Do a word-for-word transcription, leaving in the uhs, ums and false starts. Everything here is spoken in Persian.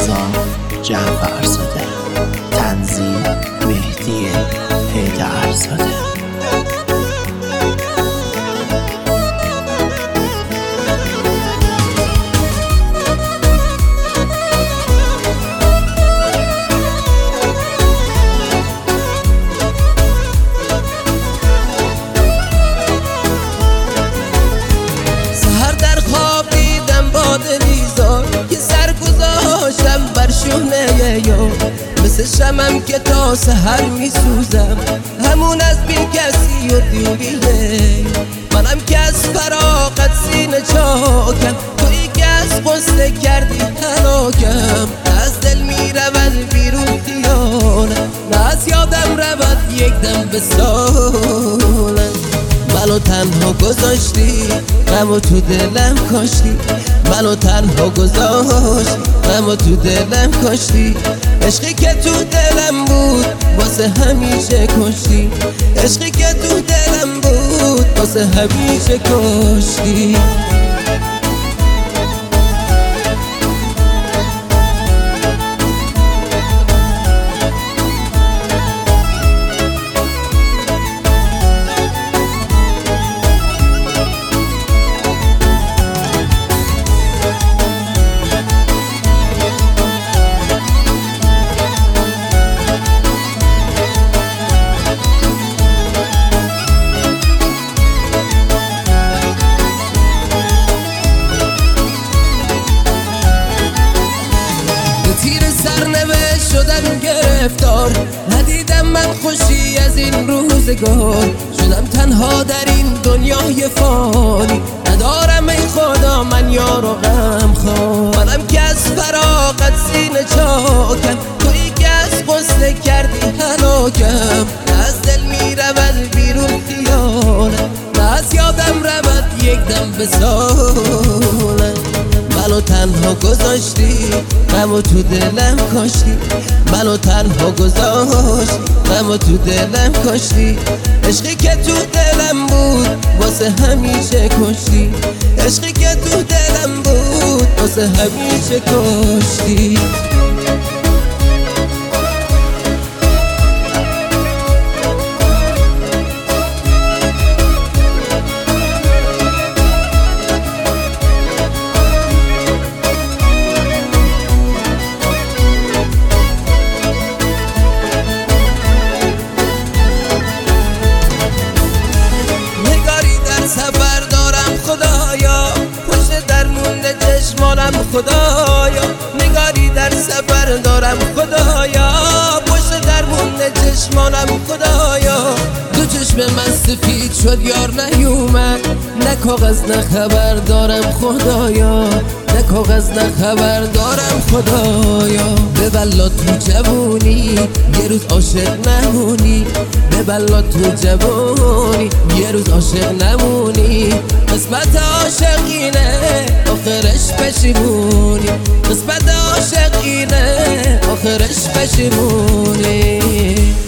رضا جعفرزاده، تنظیم مهدی حیدرزاده. که سر گذاشتم بر شونه یار، مثل شمم که تا سحر می سوزم، همون از بی کسی و دیویه. منم که از فراغت سینه چاکم، تویی که از غصه کردی هلاکم. از دل می رود بیرون خیالم، نه از یادم رود یک دم به سالم. منو تنها گذاشتی، غمو تو دلم کاشتی. منو تنها گذاشتی، غمو تو دلم کاشتی. عشقی که تو دلم بود واسه همیشه کشتی. عشقی که تو دلم بود واسه همیشه کشتی. شدم گرفتار، ندیدم من خوشی از این روزگار. شدم تنها در این دنیای فانی، ندارم ای خدا من یار و غم خوار. منم که از فراغت سینه چاکم، تویی که از غصه کردی هلاکم. از دل می رود بیرون خیالم، نه از یادم رود یک دم به سالم. منو تنها گذاشتی، غمو تو دلم کاشتی. منو تنها گذاشتی، غمو تو دلم کاشتی. عشقی که تو دلم بود واسه همیشه کشتی. عشقی که تو دلم بود واسه همیشه کشتی. سفر دارم خدایا، پشت در مونده چشمانم خدایا. نگاری در سفر دارم خدایا، پشت در مونده چشمانم خدایا. دو چشم من سفید شد یار نیومد، نه کاغذ نه خبر دارم خدایا. نه کاغذ نه خبر دارم خدایا. ببلا تو جوونی یه روز عاشق نمونی. ببلا تو جوونی یه روز عاشق نمونی. قسمت عاشقینه آخرش پشیمونی. قسمت عاشقینه آخرش پشیمونی.